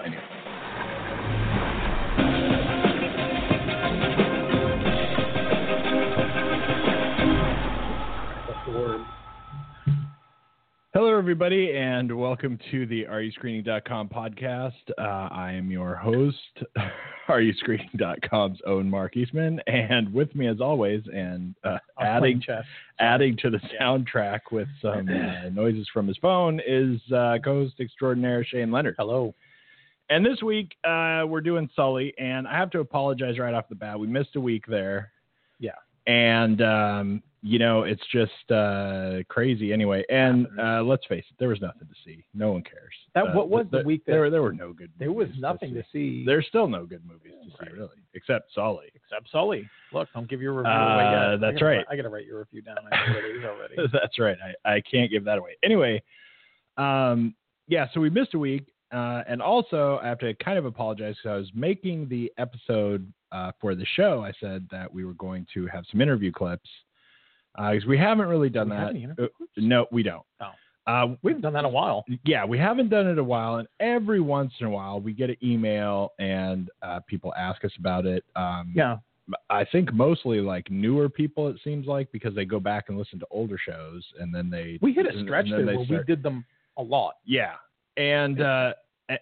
Anyway. Hello, everybody, and welcome to the AreYouScreening.com podcast. I am your host, AreYouScreening.com's own Mark Eastman, and with me, as always, and adding to the soundtrack with some noises from his phone is co-host extraordinaire Shane Leonard. Hello. And this week, we're doing Sully, and I have to apologize right off the bat. We missed a week there. Yeah. And, it's just crazy anyway. And let's face it, there was nothing to see. No one cares. What was the week? There were no good movies. There was nothing to see. There's still no good movies to see, really, except Sully. Look, don't give your review away yet. That's right. I got to write your review down. I know what it is already. That's right. I can't give that away. Anyway, so we missed a week. And also, I have to kind of apologize because I was making the episode for the show. I said that we were going to have some interview clips because we haven't really done that. No, we don't. Oh. We haven't done that in a while. Yeah, we haven't done it in a while. And every once in a while, we get an email and people ask us about it. I think mostly like newer people, it seems like, because they go back and listen to older shows. And then we hit a stretch there where we did them a lot. Yeah. And I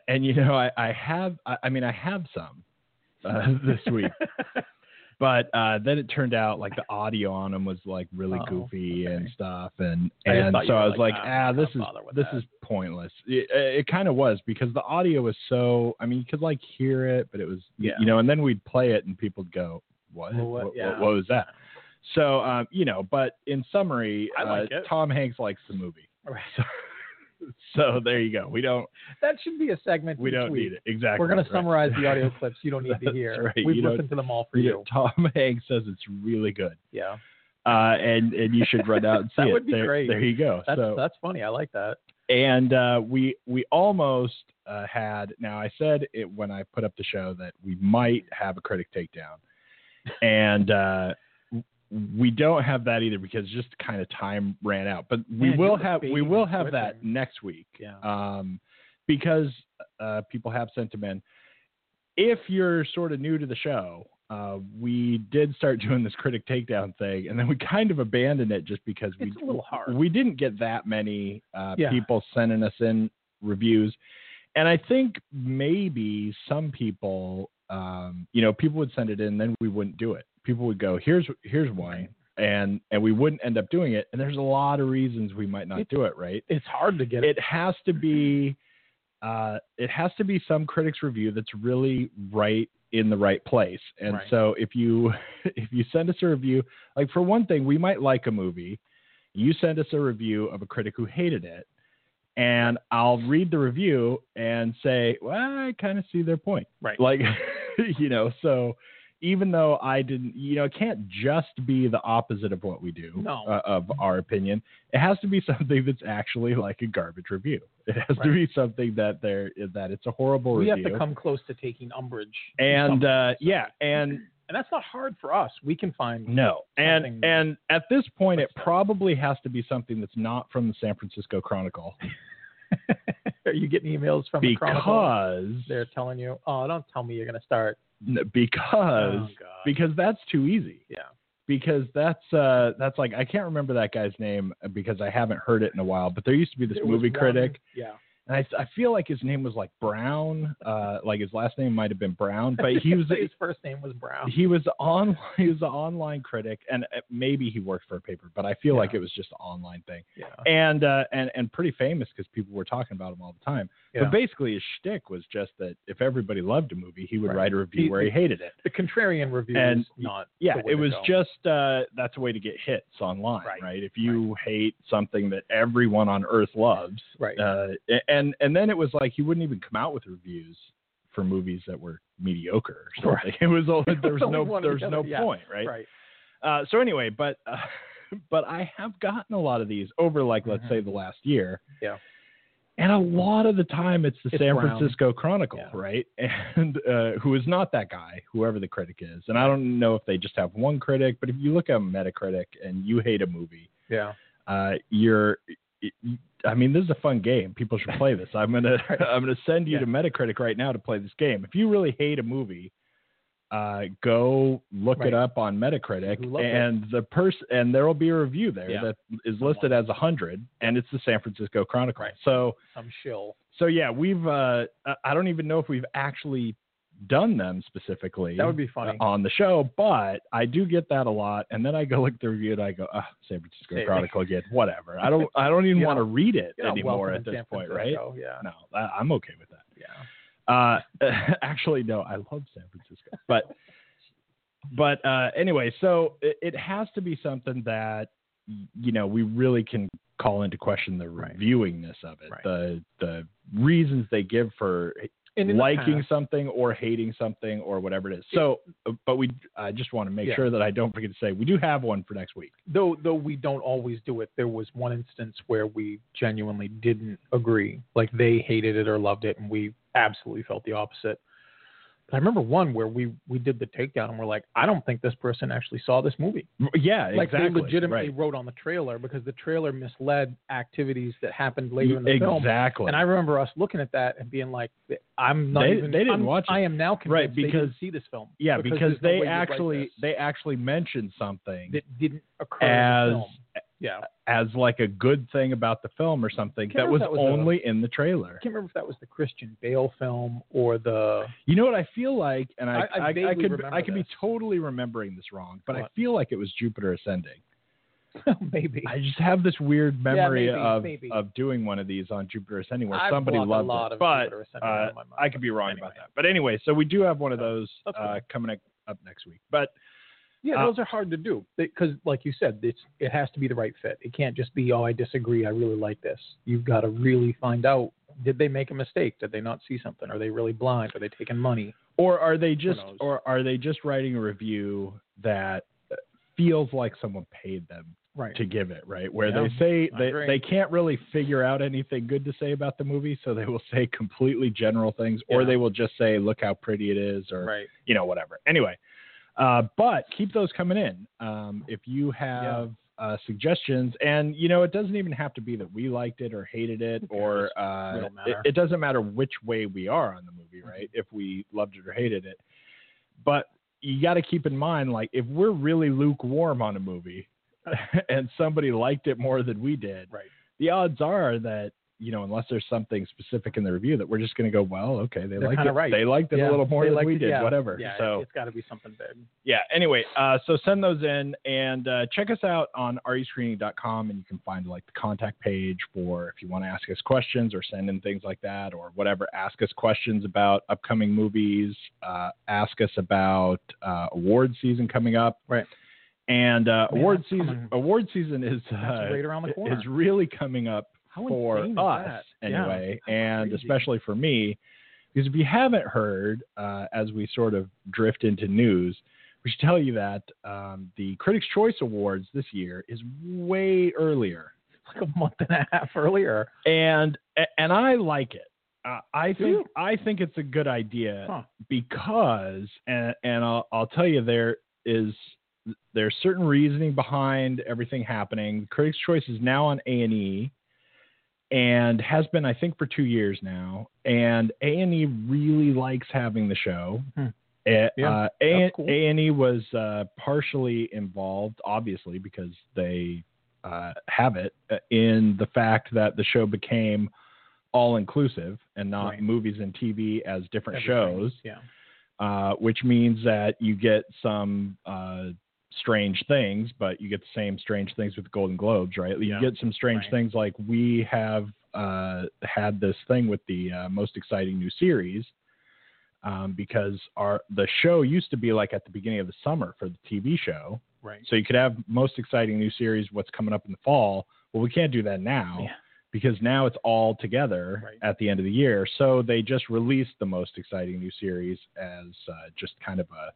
have some this week, but then it turned out like the audio on them was like really goofy and stuff, and so I was like, this is pointless. It kind of was because the audio was so. I mean, you could like hear it, but it was and then we'd play it and people would go, what was that? So but in summary, I like it. Tom Hanks likes the movie. Right. So there you go. That should be a segment. We don't need it. Exactly. We're going to summarize the audio clips you don't need to hear. That's right. We've listened to them all for you. Tom Hanks says it's really good. Yeah. And you should run out and see it. That would be great. There you go. That's funny. I like that. And we almost had. Now I said it when I put up the show that we might have a critic takedown, and. We don't have that either because just kind of time ran out, but we will have that next week. Yeah. Because people have sent them in. If you're sort of new to the show, we did start doing this critic takedown thing, and then we kind of abandoned it just because it's a little hard. We didn't get that many people sending us in reviews, and I think maybe some people, people would send it in, then we wouldn't do it. People would go, here's one, and we wouldn't end up doing it. And there's a lot of reasons we might not do it, right? It's hard to get it. It has to be some critic's review that's really right in the right place. And so if you send us a review, like for one thing, we might like a movie. You send us a review of a critic who hated it, and I'll read the review and say, well, I kind of see their point. Right. Like, so even though I didn't, it can't just be the opposite of what we do, of our opinion. It has to be something that's actually like a garbage review. It has to be something that it's a horrible review. We have to come close to taking umbrage. And and that's not hard for us. We can find and at this point, it probably has to be something that's not from the San Francisco Chronicle. Are you getting emails from the Chronicle? Because they're telling you, oh, don't tell me you're going to start. Because that's too easy. Yeah. Because that's like, I can't remember that guy's name because I haven't heard it in a while, but there used to be this movie critic. Yeah. And I feel like his name was like Brown, like his last name might have been Brown, but he was his first name was Brown. He was an online critic, and maybe he worked for a paper, but I feel like it was just an online thing. Yeah. And pretty famous because people were talking about him all the time. Yeah. But basically, his shtick was just that if everybody loved a movie, he would write a review where he hated it. The contrarian review is not. Yeah, it was just that's a way to get hits online, right? If you hate something that everyone on Earth loves, and then it was like he wouldn't even come out with reviews for movies that were mediocre or something. It was there was no point, right? So anyway, but I have gotten a lot of these over like let's say the last year. Yeah. And a lot of the time it's San Francisco Chronicle, right? And who is not that guy, whoever the critic is. And I don't know if they just have one critic, but if you look at Metacritic and you hate a movie, I mean, this is a fun game. People should play this. I'm gonna send you to Metacritic right now to play this game. If you really hate a movie, go look it up on Metacritic, and there will be a review there that is listed as 100, and it's the San Francisco Chronicle. Right. So I'm chill. So yeah, we've I don't even know if we've actually done them specifically. That would be funny on the show, but I do get that a lot, and then I go look at the review and I go, San Francisco Chronicle again, whatever. I don't even want to read it anymore at this point, right? Yeah. No, I'm okay with that. Yeah. Actually, no, I love San Francisco, but anyway, so it has to be something that we really can call into question the reviewingness of it, the reasons they give for liking something or hating something or whatever it is. So, but I just want to make sure that I don't forget to say we do have one for next week. Though we don't always do it. There was one instance where we genuinely didn't agree. Like they hated it or loved it, and we absolutely felt the opposite. I remember one where we did the takedown and we're like, I don't think this person actually saw this movie. Yeah, like exactly. They legitimately wrote on the trailer because the trailer misled activities that happened later in the film. Exactly. And I remember us looking at that and being like, I'm not they didn't watch it. I am now convinced they didn't see this film. Yeah, because they actually mentioned something that didn't occur in the film. As like a good thing about the film or something that was only in the trailer. I can't remember if that was the Christian Bale film or the. You know what I feel like, and I could be this. totally remembering this wrong, but I feel like it was Jupiter Ascending. Maybe. I just have this weird memory of doing one of these on Jupiter Ascending where somebody loved it, but I could be wrong about that. But anyway, so we do have one of those coming up next week, but. Yeah, those are hard to do because, like you said, it has to be the right fit. It can't just be, I disagree, I really like this. You've got to really find out, did they make a mistake? Did they not see something? Are they really blind? Are they taking money? Or are they just writing a review that feels like someone paid them to give it, right? Where they say they can't really figure out anything good to say about the movie, so they will say completely general things, or they will just say, look how pretty it is, or whatever. Anyway. But keep those coming in. If you have suggestions, and it doesn't even have to be that we liked it or hated it, or it doesn't matter which way we are on the movie, right? If we loved it or hated it, but you got to keep in mind, like if we're really lukewarm on a movie, and somebody liked it more than we did, the odds are that. Unless there's something specific in the review that we're just going to go, well, okay, they liked it. They liked it a little more than we did, whatever. Yeah, so it's got to be something big. Yeah. Anyway, so send those in and check us out on rescreening.com, and you can find like the contact page for if you want to ask us questions or send in things like that or whatever. Ask us questions about upcoming movies. Ask us about award season coming up. Right. And award season is right around the corner. Is really coming up. For us, anyway, and especially for me, because if you haven't heard, as we sort of drift into news, we should tell you that the Critics' Choice Awards this year is way earlier. It's like a month and a half earlier. And I like it. I think it's a good idea because, and I'll tell you, there's certain reasoning behind everything happening. Critics' Choice is now on A&E. And has been, I think, for 2 years now. And A&E really likes having the show. Cool. A&E was partially involved, obviously, because they have it, in the fact that the show became all-inclusive and not movies and TV as different shows. Which means that you get some strange things, but you get the same strange things with the Golden Globes, right? You get some strange things, like we have had this thing with the most exciting new series, because the show used to be like at the beginning of the summer for the TV show, right? So you could have most exciting new series, what's coming up in the fall. Well, we can't do that now because now it's all together at the end of the year. So they just released the most exciting new series as just kind of a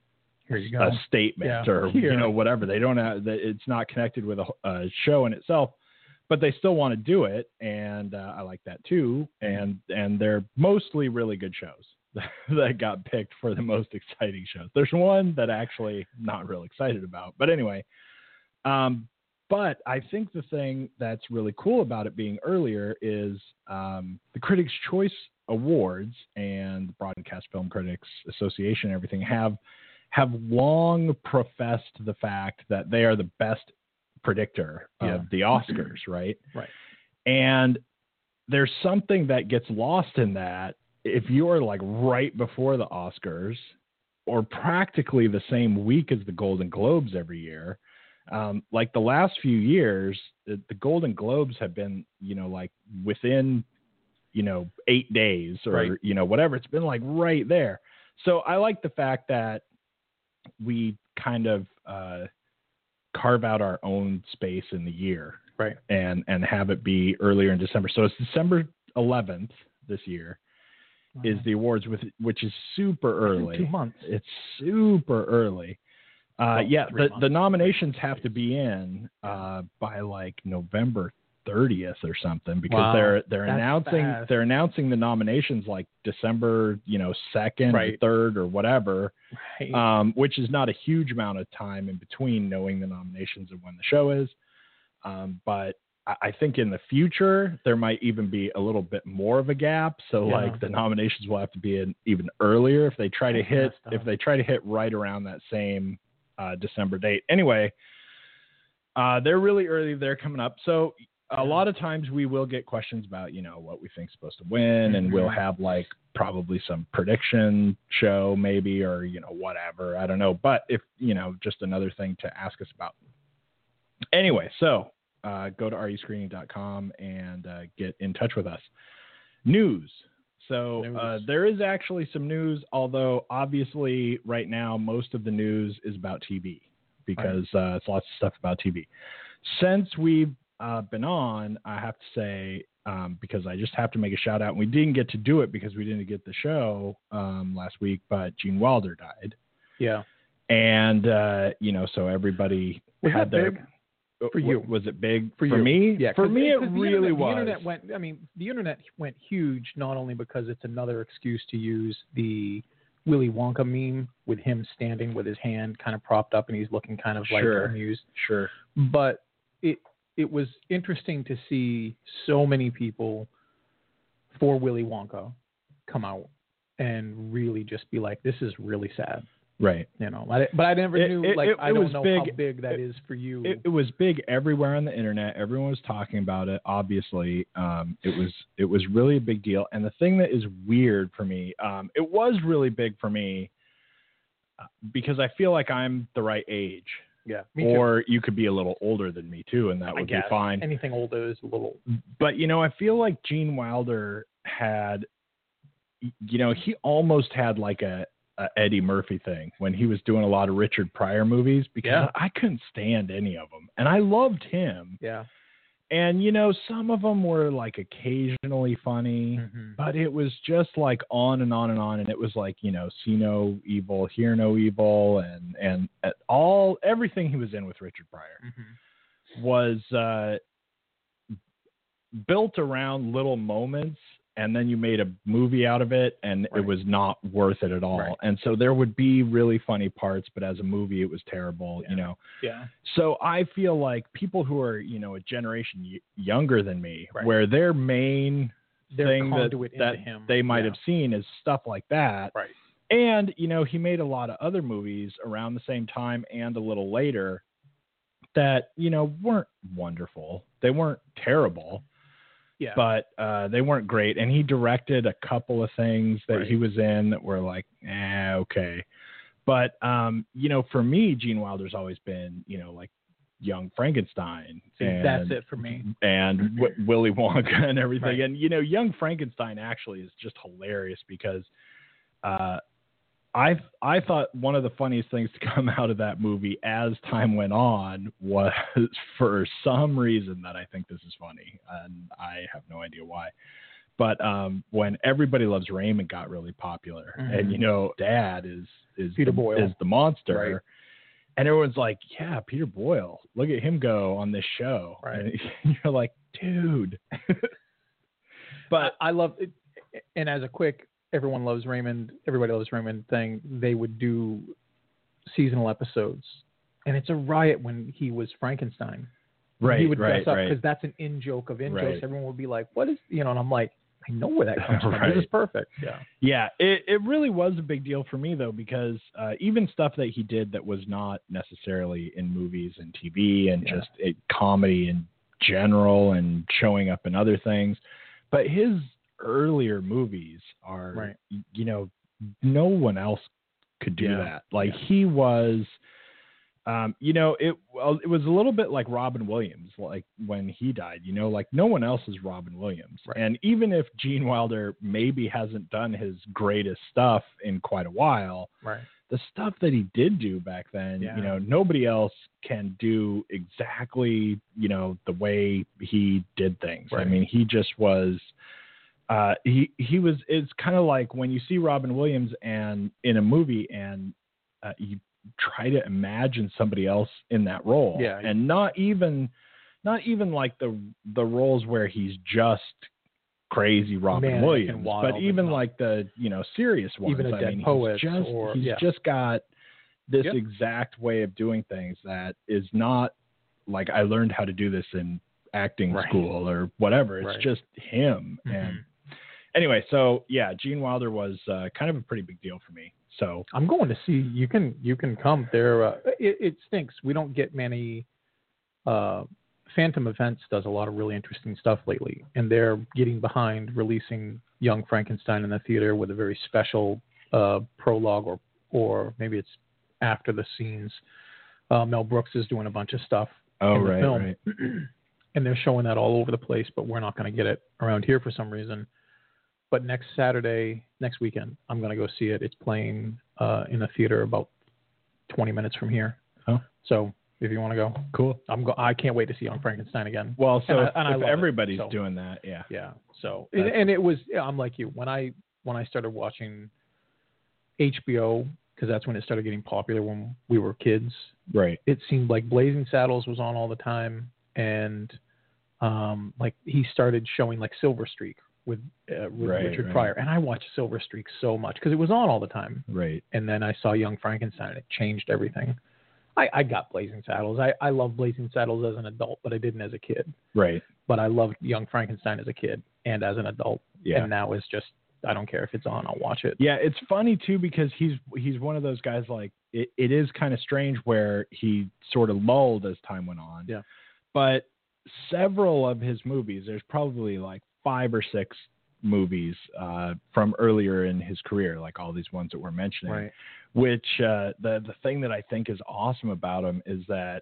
statement or whatever. They don't have, it's not connected with a show in itself, but they still want to do it, and I like that too. And they're mostly really good shows that got picked for the most exciting shows. There's one that actually not real excited about, but anyway, But I think the thing that's really cool about it being earlier is the Critics' Choice Awards and the Broadcast Film Critics Association and everything have long professed the fact that they are the best predictor of the Oscars, right? Right. And there's something that gets lost in that if you're like right before the Oscars or practically the same week as the Golden Globes every year. Like the last few years, the Golden Globes have been, like within, 8 days or, right. Whatever. It's been like right there. So I like the fact that we kind of carve out our own space in the year, right, and have it be earlier in December. So it's December 11th this year is the awards, which is super early. 2 months. It's super early. The nominations have to be in by like November 30th or something, because they're announcing the nominations like December 2nd or 3rd or whatever, which is not a huge amount of time in between knowing the nominations and when the show is. But I think in the future there might even be a little bit more of a gap. So like the nominations will have to be in even earlier if they try to hit right around that same December date. Anyway, they're really early. They're coming up. So a lot of times we will get questions about, what we think is supposed to win, and we'll have like probably some prediction show maybe, or, whatever. I don't know. But if, just another thing to ask us about. Anyway, so go to ruscreening.com and get in touch with us. News. So there is actually some news, although obviously right now most of the news is about TV, because it's lots of stuff about TV. Since we've been on, I have to say, because I just have to make a shout out, and we didn't get to do it because we didn't get the show last week, but Gene Wilder died. Yeah. And, so everybody had their... Big? For you. Was it big for you? me? Yeah, for me, it really was. The internet went huge, not only because it's another excuse to use the Willy Wonka meme with him standing with his hand kind of propped up and he's looking kind of like amused. Sure. But it was interesting to see so many people for Willy Wonka come out and really just be like, this is really sad. Right. But I never knew, I don't know big, how big that is for you. It was big everywhere on the internet. Everyone was talking about it. Obviously, it was really a big deal. And the thing that is weird for me, it was really big for me because I feel like I'm the right age. Yeah. Or you could be a little older than me too, and that would be fine. Anything older is a little. But I feel like Gene Wilder had, he almost had like a Eddie Murphy thing when he was doing a lot of Richard Pryor movies, because I couldn't stand any of them, and I loved him. Yeah. And some of them were like occasionally funny, but it was just like on and on and on, and it was like see no evil, hear no evil, and everything he was in with Richard Pryor was built around little moments. And then you made a movie out of it, and it was not worth it at all. Right. And so there would be really funny parts, but as a movie, it was terrible, Yeah. So I feel like people who are, a generation younger than me, where their main thing that they might have seen is stuff like that. Right. And, he made a lot of other movies around the same time and a little later that, weren't wonderful. They weren't terrible. Yeah. But they weren't great. And he directed a couple of things that he was in that were like, okay. But, for me, Gene Wilder's always been, like Young Frankenstein. That's it for me. And Willy Wonka and everything. Right. And, Young Frankenstein actually is just hilarious because I thought one of the funniest things to come out of that movie as time went on was, for some reason that I think this is funny, and I have no idea why, but when Everybody Loves Raymond got really popular, and Dad is Peter Boyle is the monster, and everyone's like, yeah, Peter Boyle, look at him go on this show, right? And you're like, dude. But I love it, and as a quick Everybody Loves Raymond thing, they would do seasonal episodes, and it's a riot when he was Frankenstein. Right, he would dress right, up right. because that's an in joke of in Right. jokes. Everyone would be like, "What is?" And I'm like, I know where that comes from. Right. This is perfect. Yeah. Yeah, it really was a big deal for me though, because even stuff that he did that was not necessarily in movies and TV and just comedy in general and showing up in other things, but his earlier movies are, no one else could do that. Like he was, it was a little bit like Robin Williams, like when he died, like no one else is Robin Williams. Right. And even if Gene Wilder maybe hasn't done his greatest stuff in quite a while, right, the stuff that he did do back then, nobody else can do exactly, the way he did things. Right. I mean, he just was, it's kind of like when you see Robin Williams and in a movie and you try to imagine somebody else in that role, and not even like the roles where he's just crazy Robin Williams, but even like the serious ones. Even a dead poet, he's just got this exact way of doing things that is not like I learned how to do this in acting school or whatever. It's just him. Mm-hmm. And anyway, so Gene Wilder was kind of a pretty big deal for me. So I'm going to see. You can come there. It stinks. We don't get many. Phantom Events does a lot of really interesting stuff lately, and they're getting behind releasing Young Frankenstein in the theater with a very special prologue, or maybe it's after the scenes. Mel Brooks is doing a bunch of stuff in the film, right. And they're showing that all over the place. But we're not going to get it around here for some reason. But next weekend, I'm going to go see it. It's playing in a theater about 20 minutes from here. Oh. So if you want to go, cool. I can't wait to see Young Frankenstein again. Well, so and if everybody's doing that, yeah. So and it was, I'm like you, when I started watching HBO, because that's when it started getting popular when we were kids. Right. It seemed like Blazing Saddles was on all the time, and like he started showing like Silver Streak with Richard Pryor, and I watched Silver Streak so much because it was on all the time. Right. And then I saw Young Frankenstein, and it changed everything. I got Blazing Saddles. I love Blazing Saddles as an adult, but I didn't as a kid. Right. But I loved Young Frankenstein as a kid and as an adult. Yeah. And now it's just, I don't care if it's on, I'll watch it. Yeah, it's funny too because he's one of those guys, like it is kind of strange where he sort of lulled as time went on. Yeah. But several of his movies, there's probably like 5 or 6 movies from earlier in his career, like all these ones that we're mentioning. Right. Which the thing that I think is awesome about them is that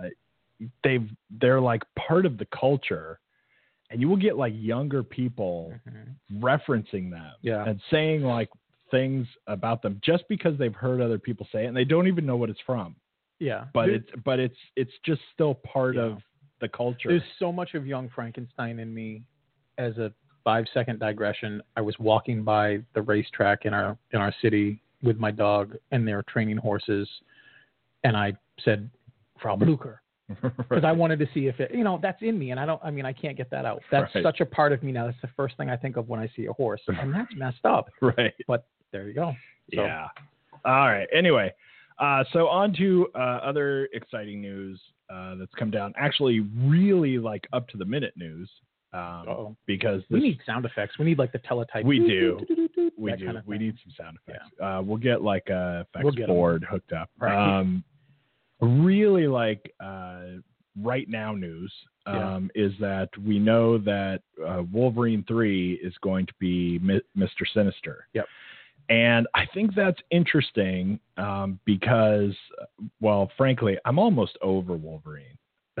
they're like part of the culture, and you will get like younger people referencing them and saying like things about them just because they've heard other people say it and they don't even know what it's from. Yeah. But it's just still part of the culture. There's so much of Young Frankenstein in me. As a 5-second digression, I was walking by the racetrack in our city with my dog, and they're training horses, and I said Frau Blucher because I wanted to see if it, that's in me, and I can't get that out. That's such a part of me now. That's the first thing I think of when I see a horse, and that's messed up. Right. But there you go. So. Yeah. All right. Anyway, so on to other exciting news that's come down. Actually, really like up to the minute news. Because we need sound effects. We need like the teletype. We do. We do. We need some sound effects. Yeah. We'll get like a effects board hooked up. Right. Really like right now news is that we know that Wolverine 3 is going to be Mr. Sinister. Yep. And I think that's interesting because, well, frankly, I'm almost over Wolverine.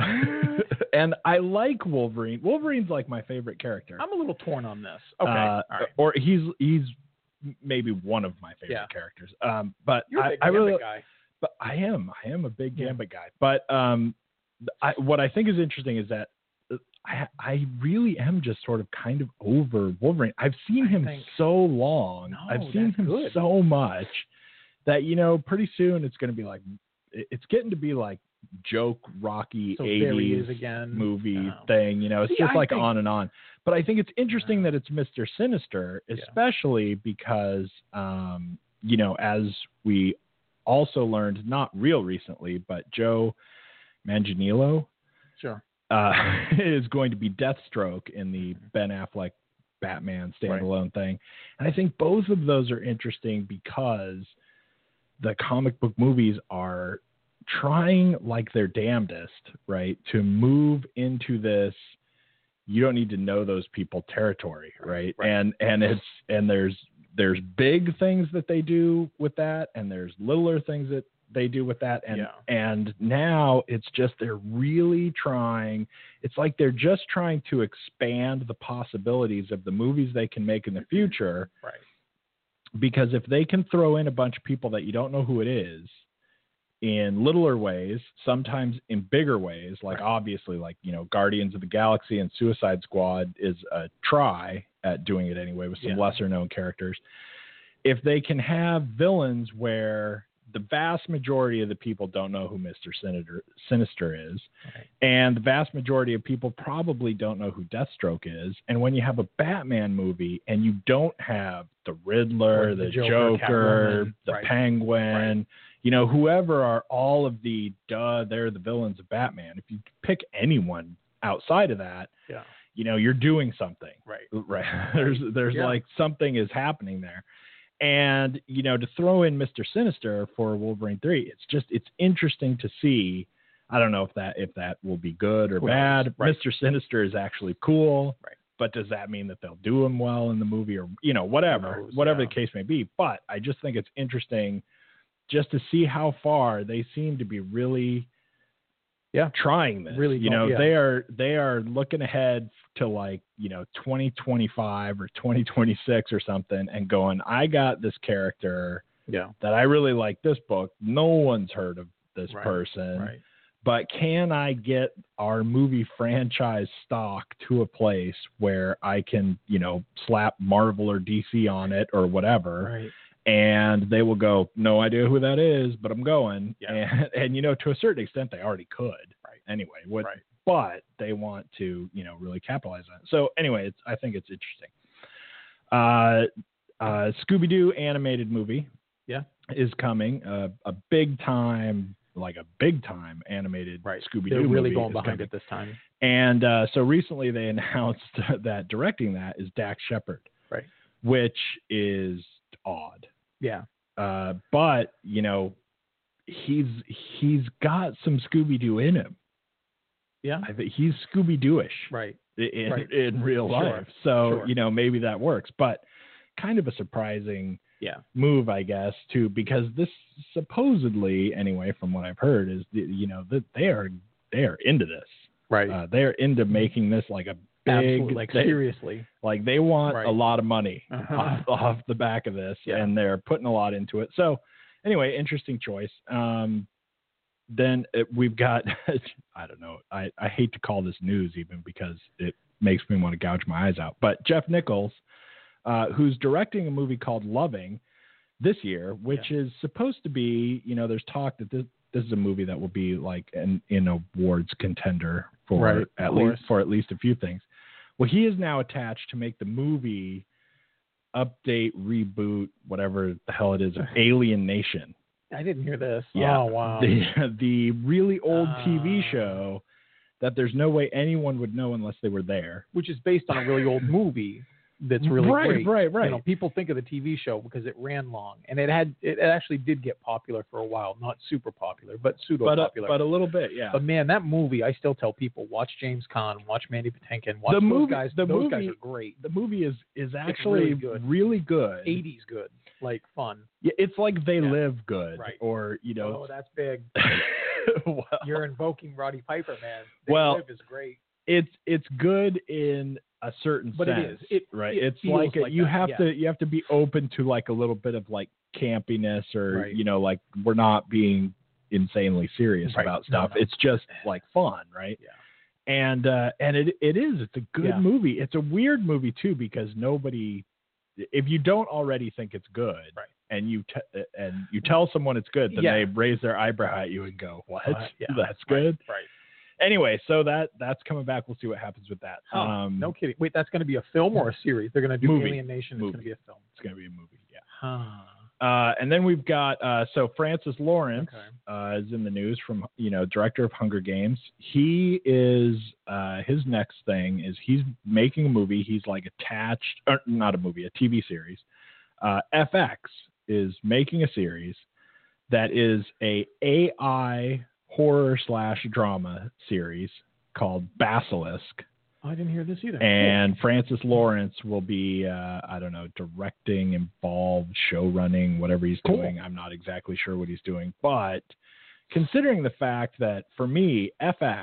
And I like Wolverine. Wolverine's like my favorite character. I'm a little torn on this. Okay. All right. Or he's maybe one of my favorite characters. But you're a big Gambit guy. But I am a big Gambit guy. But what I think is interesting is that I really am just sort of kind of over Wolverine. I've seen him so long. I've seen him so much that, pretty soon it's going to be like, it's getting to be like joke Rocky 80s movie thing. It's just like on and on. But I think it's interesting that it's Mr. Sinister, especially because, as we also learned, not real recently, but Joe Manganiello is going to be Deathstroke in the Ben Affleck Batman standalone thing. And I think both of those are interesting because the comic book movies are trying like their damnedest, right, to move into this you don't need to know those people territory, right? And there's big things that they do with that, and there's littler things that they do with that, and now it's just they're really trying. It's like they're just trying to expand the possibilities of the movies they can make in the future, right? Because if they can throw in a bunch of people that you don't know who it is in littler ways, sometimes in bigger ways, like obviously, like, you know, Guardians of the Galaxy and Suicide Squad is a try at doing it anyway with some lesser known characters. If they can have villains where the vast majority of the people don't know who Mr. Sinister is, and the vast majority of people probably don't know who Deathstroke is, and when you have a Batman movie and you don't have the Riddler, the Joker, the Penguin, you know, whoever are all of the they're the villains of Batman. If you pick anyone outside of that, you know, you're doing something. Right. There's like something is happening there. And, you know, to throw in Mr. Sinister for Wolverine 3, it's interesting to see. I don't know if that will be good or bad. Mr. Sinister is actually cool. But does that mean that they'll do him well in the movie, or, you know, whatever the case may be. But I just think it's interesting just to see how far they seem to be really trying this. Really, you know, they are looking ahead to, like, you know, 2025 or 2026 or something, and going, I got this character that I really like this book. No one's heard of this person. But can I get our movie franchise stock to a place where I can, you know, slap Marvel or DC on it or whatever, and they will go, no idea who that is, but I'm going. And you know, to a certain extent, they already could anyway. But they want to, you know, really capitalize on it. So anyway, I think it's interesting. Scooby-Doo animated movie is coming. A big time animated Scooby-Doo They're really movie going behind it this time. And so recently they announced that directing that is Dax Shepard, which is odd. But, you know, he's got some Scooby-Doo in him. I think he's Scooby-Doo-ish in real life. So, you know, maybe that works. But kind of a surprising move, I guess, too, because this supposedly, anyway, from what I've heard, is, you know, that they are into this. They're into making this like a big, seriously, like they want a lot of money off the back of this, and they're putting a lot into it. So anyway, interesting choice. Then we've got, I don't know, I hate to call this news even because it makes me want to gouge my eyes out, but Jeff Nichols, who's directing a movie called Loving this year, which is supposed to be, you know, there's talk that this is a movie that will be like an awards contender for at least a few things. Well, he is now attached to make the movie update, reboot, whatever the hell it is, of Alien Nation. I didn't hear this. Yeah. Oh, wow. The really old TV show that there's no way anyone would know unless they were there. Which is based on a really old movie that's really great. Right. You know, people think of the TV show because it ran long, and it actually did get popular for a while. Not super popular, but pseudo-popular. But a little bit, yeah. But man, that movie, I still tell people, watch James Caan, watch Mandy Patinkin, watch those guys. Those guys are great. The movie is actually really good. 80s good, like fun. Yeah, it's like They Live good, or, you know. Oh, that's big. Well, you're invoking Roddy Piper, man. They Live is great. It's good in a certain but sense, it is. It's like you have to be open to like a little bit of like campiness, or you know, like we're not being insanely serious about stuff. No. It's just like fun, right? Yeah. And it's a good movie. It's a weird movie too, because nobody, if you don't already think it's good, and you tell someone it's good, then they raise their eyebrow at you and go, "What? That's good?" Right. Anyway, so that's coming back. We'll see what happens with that. No kidding. Wait, that's going to be a film or a series? They're going to do movie. Alien Nation. It's going to be a film. It's going to be a movie. Yeah. And then we've got so Francis Lawrence Okay. is in the news from director of Hunger Games. He is his next thing is he's making a movie. He's like attached, or not a movie, a TV series. FX is making a series that is a AI horror / drama series called Basilisk. I didn't hear this either. And Francis Lawrence will be, I don't know, directing, involved, show running, whatever he's doing. I'm not exactly sure what he's doing. But considering the fact that, for me, FX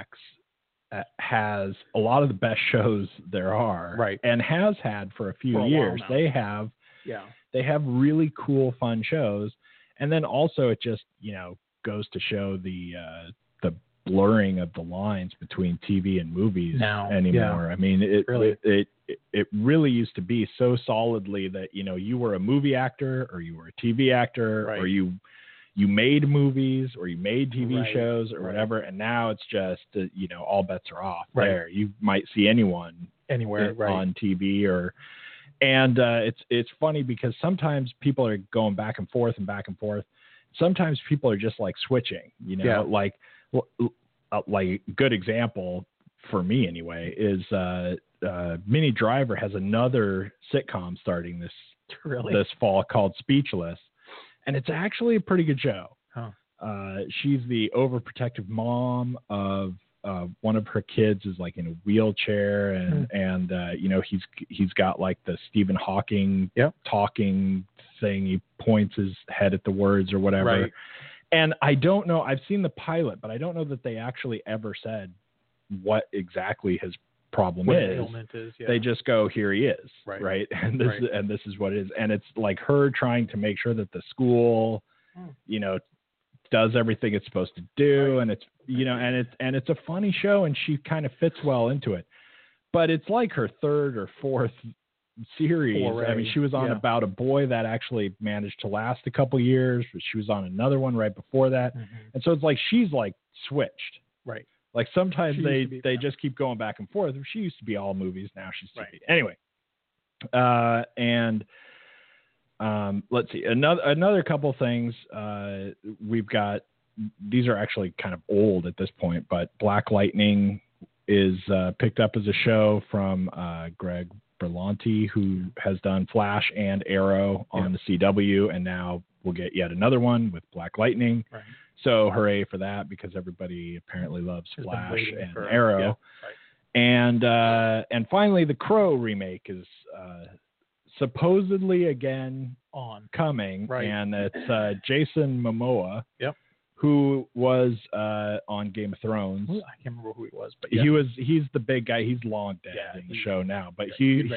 has a lot of the best shows there are, right, and has had for a few years. They have really cool, fun shows. And then also it just, goes to show the blurring of the lines between TV and movies anymore. I mean, it really used to be so solidly that, you were a movie actor or you were a TV actor or you made movies or you made TV shows or whatever. And now it's just, all bets are off there. You might see anyone anywhere on TV and it's funny because sometimes people are going back and forth. Sometimes people are just like switching, like good example for me anyway is Minnie Driver has another sitcom starting this fall called Speechless, and it's actually a pretty good show. She's the overprotective mom of one of her kids is like in a wheelchair and he's got like the Stephen Hawking talking thing. He points his head at the words or whatever. Right. And I don't know, I've seen the pilot, but I don't know that they actually ever said what exactly his problem is. They just go, here he is. Right. And this is what it is. And it's like her trying to make sure that the school, does everything it's supposed to do. And it's, and it's a funny show and she kind of fits well into it, but it's like her third or fourth series. I mean, she was on About a Boy that actually managed to last a couple years, but she was on another one right before that. And so it's like, she's like switched. Right. Like sometimes they just keep going back and forth. She used to be all movies. Now she's TV. Anyway. Let's see another couple things. We've got, these are actually kind of old at this point, but Black Lightning is picked up as a show from Greg Berlanti, who has done Flash and Arrow on the CW, and now we'll get yet another one with Black Lightning. Right. So hooray for that, because everybody apparently loves Flash and Arrow. And finally, the Crow remake is supposedly again coming, and it's Jason Momoa. Who was on Game of Thrones? I can't remember who he was, but he's the big guy. He's long dead in the show now, but he's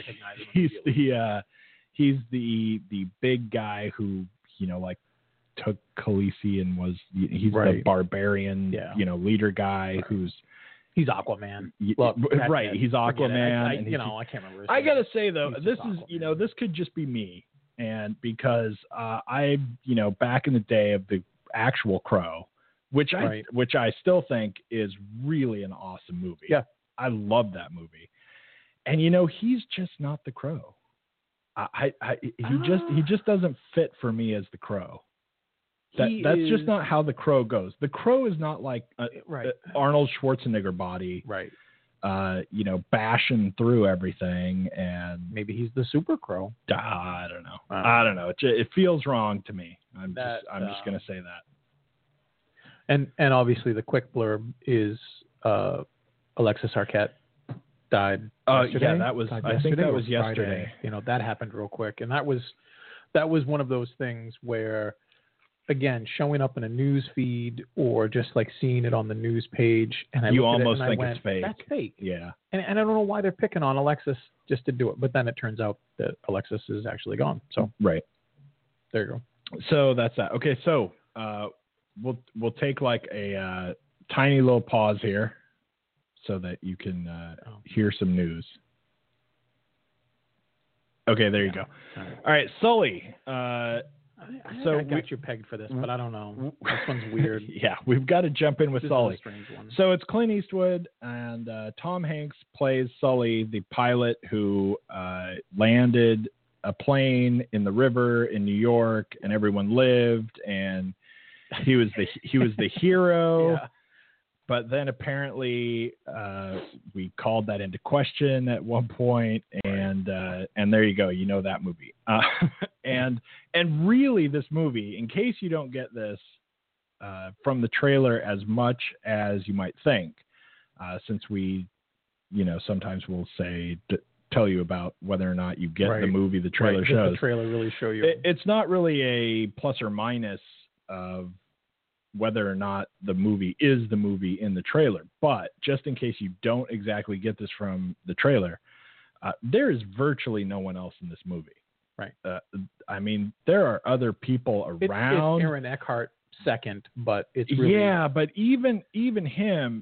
the big guy who like took Khaleesi and he's the barbarian leader guy he's Aquaman. Look, he's Aquaman. I can't remember. I gotta say though, this is Aquaman. This could just be me, and because I back in the day of the actual Crow, which I still think is really an awesome movie. Yeah, I love that movie, and he's just not the Crow. He just doesn't fit for me as the Crow. That's just not how the Crow goes. The Crow is not like Arnold Schwarzenegger body, bashing through everything, and maybe he's the Super Crow. I don't know. It feels wrong to me. I'm just going to say that. And obviously the quick blurb is Alexis Arquette died yesterday. I think that was yesterday. Friday. That happened real quick, and that was one of those things where, again, showing up in a news feed or just like seeing it on the news page, and I almost think it's fake. That's fake. Yeah. And I don't know why they're picking on Alexis just to do it, but then it turns out that Alexis is actually gone. So there you go. So that's that. Okay, so we'll take like a tiny little pause here so that you can hear some news. Okay, there you go. All right, Sully. I got you pegged for this, but I don't know. This one's weird. Yeah, we've got to jump in with Sully. Is a strange one. So it's Clint Eastwood, and Tom Hanks plays Sully, the pilot who landed a plane in the river in New York, and everyone lived, and he was the hero. Yeah. But then apparently we called that into question at one point, and there you go. You know that movie. And really, this movie, in case you don't get this from the trailer as much as you might think, since we, sometimes we'll tell you about whether or not you get the movie the trailer shows. Does the trailer really show you? It's not really a plus or minus of whether or not the movie is the movie in the trailer. But just in case you don't exactly get this from the trailer, there is virtually no one else in this movie. Right. I mean, there are other people around. It's Aaron Eckhart second, but it's really... Yeah, but even him,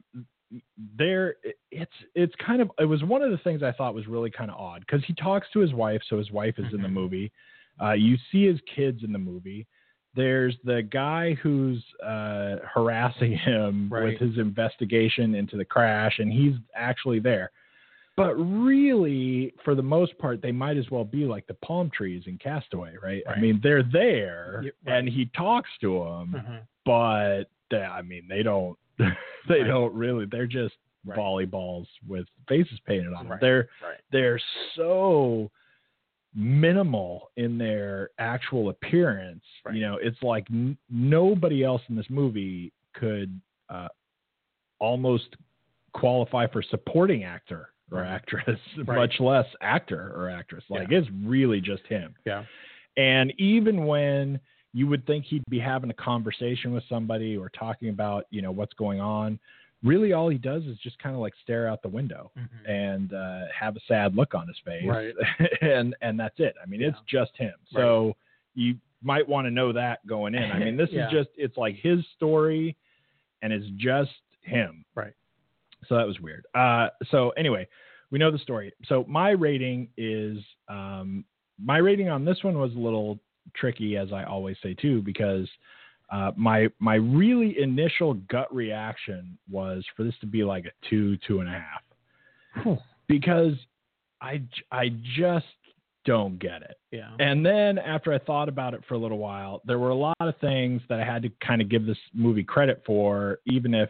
it's kind of, it was one of the things I thought was really kind of odd, because he talks to his wife, so his wife is in the movie. You see his kids in the movie. There's the guy who's harassing him with his investigation into the crash, and he's actually there. But really, for the most part, they might as well be like the palm trees in Castaway, right? I mean, they're there, and he talks to them, but they don't. They don't really. They're just volleyballs with faces painted on them. They're so minimal in their actual appearance. It's like nobody else in this movie could almost qualify for supporting actor or actress, much less actor or actress. It's really just him. Yeah. And even when you would think he'd be having a conversation with somebody or talking about, what's going on, really all he does is just kind of like stare out the window and have a sad look on his face. Right. and that's it. I mean, it's just him. So you might want to know that going in. I mean, this is just, it's like his story and it's just him. Right. So that was weird. So anyway, we know the story. So my rating on this one was a little tricky, as I always say too, because my really initial gut reaction was for this to be like a 2.5, because I just don't get it. Yeah. And then after I thought about it for a little while, there were a lot of things that I had to kind of give this movie credit for, even if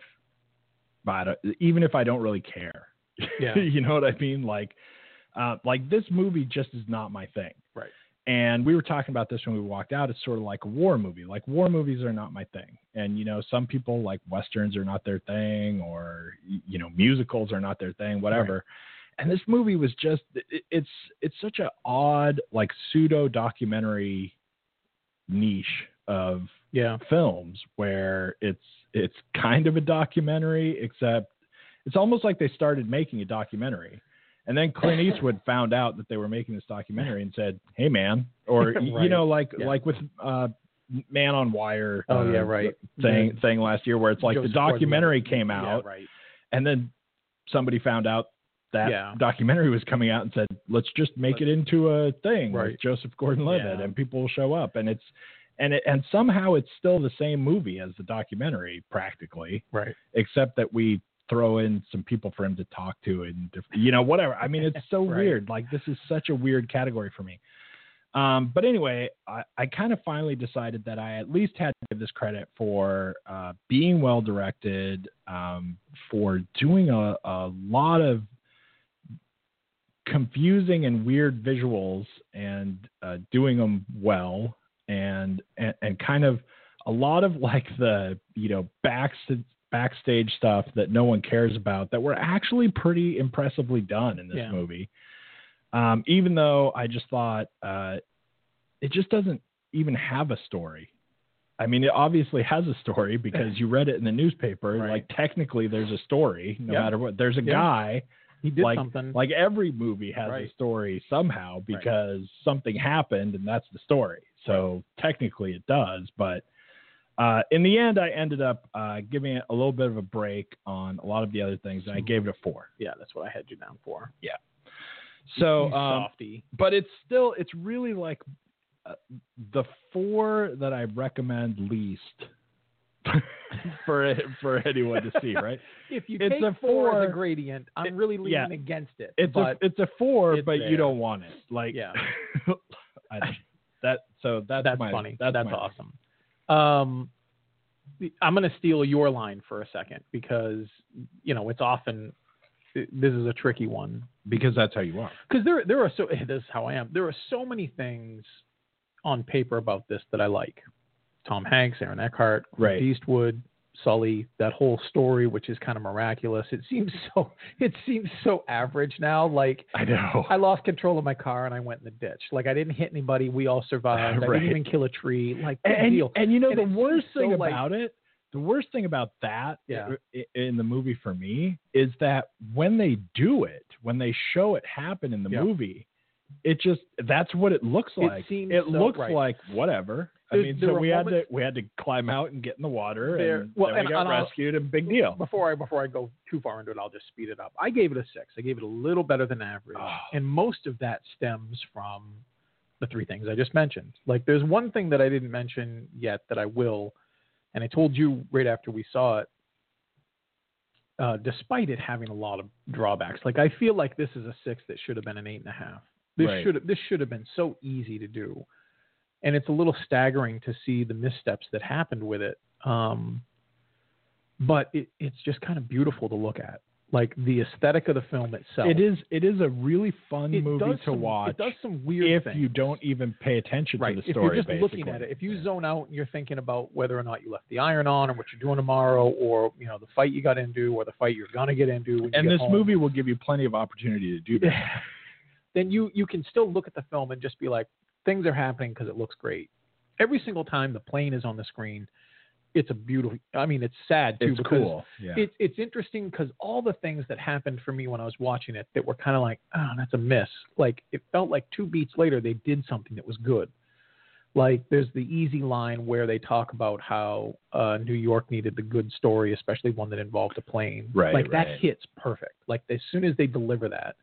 I don't really care. Yeah. You know what I mean? Like this movie just is not my thing. Right. And we were talking about this when we walked out. It's sort of like a war movie. Like, war movies are not my thing. And, some people like Westerns are not their thing, or, musicals are not their thing, whatever. Right. And this movie was just, it's such an odd, like, pseudo documentary niche of films where it's kind of a documentary, except it's almost like they started making a documentary. And then Clint Eastwood found out that they were making this documentary and said, "Hey, man," or like with Man on Wire. Thing last year, where it's like Joseph the documentary came out, and then somebody found out that documentary was coming out and said, "Let's just make it into a thing with Joseph Gordon-Levitt, and people will show up." And and somehow it's still the same movie as the documentary, practically, except that we throw in some people for him to talk to and whatever. I mean, it's so weird. Like, this is such a weird category for me. But anyway, I kind of finally decided that I at least had to give this credit for being well directed, for doing a lot of confusing and weird visuals and doing them well, and kind of a lot of like the backstage stuff that no one cares about that were actually pretty impressively done in this movie. Even though I just thought it just doesn't even have a story. I mean, it obviously has a story because you read it in the newspaper. Like, technically there's a story no matter what. There's a guy. He did something. Like, every movie has a story somehow because something happened, and that's the story. So technically it does, but in the end, I ended up giving it a little bit of a break on a lot of the other things, and I gave it a 4. Yeah, that's what I had you down for. Yeah. So, softy. But it's really like the 4 that I recommend least for anyone to see, right? If you take a 4 as a gradient, I'm really leaning against it. It's a 4, but you don't want it. Like, That's That's funny. That's my awesome. I'm going to steal your line for a second because, it's often, this is a tricky one. Because that's how you are. Because there are this is how I am. There are so many things on paper about this that I like. Tom Hanks, Aaron Eckhart, Right. Eastwood, Sully, that whole story, which is kind of miraculous. It seems so average now. Like, I know. I lost control of my car and I went in the ditch. Like, I didn't hit anybody. We all survived. I Right. didn't even kill a tree. Like, big And deal. the it worst seems thing so, like- about it, the worst thing about that Yeah. in the movie for me is that when they do it, when they show it happen in the Yeah. movie, that's what it looks like. seems It so- looks right. like whatever. There So were we had moments- to climb out and get in the water, and There- then well, we and got I'll- rescued, and big deal. Before I go too far into it, I'll just speed it up. I gave it a 6. I gave it a little better than average. Oh. And most of that stems from the 3 things I just mentioned. Like, there's one thing that I didn't mention yet that I will, and I told you right after we saw it, despite it having a lot of drawbacks. Like, I feel like this is a 6 that should have been an 8.5. Right. This should have been so easy to do. And it's a little staggering to see the missteps that happened with it. But it's just kind of beautiful to look at. Like, the aesthetic of the film itself. It is a really fun movie to watch. It does some weird if things. you don't even pay attention Right. to the If story. you're just basically. looking at it, if you zone out and you're thinking about whether or not you left the iron on or what you're doing tomorrow or, the fight you got into or the fight you're going to get into when you And get this home, movie will give you plenty of opportunity to do that. then you can still look at the film and just be like, things are happening because it looks great. Every single time the plane is on the screen, it's a beautiful. I mean, it's sad too It's because cool. Yeah. it's interesting because all the things that happened for me when I was watching it that were kind of like, oh, that's a miss. Like, it felt like 2 beats later they did something that was good. Like, there's the easy line where they talk about how New York needed the good story, especially one that involved a plane. Right, Like, that right. hits perfect. Like, as soon as they deliver that.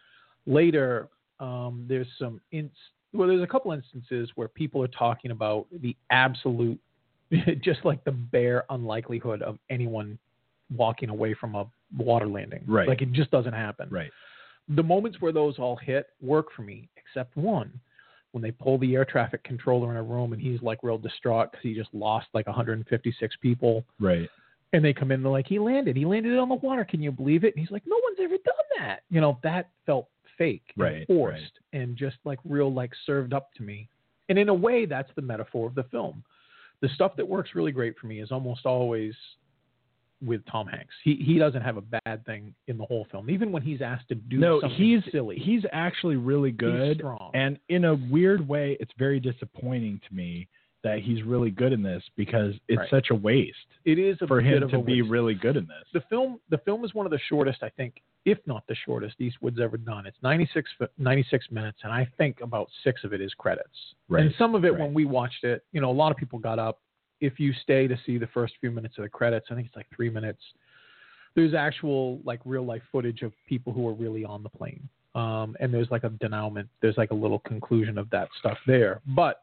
Later, there's there's a couple instances where people are talking about the absolute, just like the bare unlikelihood of anyone walking away from a water landing. Right. Like, it just doesn't happen. Right. The moments where those all hit work for me, except one, when they pull the air traffic controller in a room and he's like real distraught because he just lost like 156 people. Right. And they come in, they're like, he landed it on the water. Can you believe it? And he's like, no one's ever done that. That felt fake and Right, forced right. and just like real, like served up to me. And in a way, that's the metaphor of the film. The stuff that works really great for me is almost always with Tom Hanks. He doesn't have a bad thing in the whole film, even when he's asked to do something silly. He's actually really good. He's strong. And in a weird way, it's very disappointing to me that he's really good in this because it's Right. such a waste It is a for bit him of to a be waste. really good in this. The film is one of the shortest, I think, if not the shortest Eastwood's ever done. It's 96 minutes, and I think about 6 of it is credits. Right, And some of it, right. when we watched it, a lot of people got up. If you stay to see the first few minutes of the credits, I think it's like 3 minutes. There's actual, like, real life footage of people who are really on the plane. And there's like a denouement. There's like a little conclusion of that stuff there. But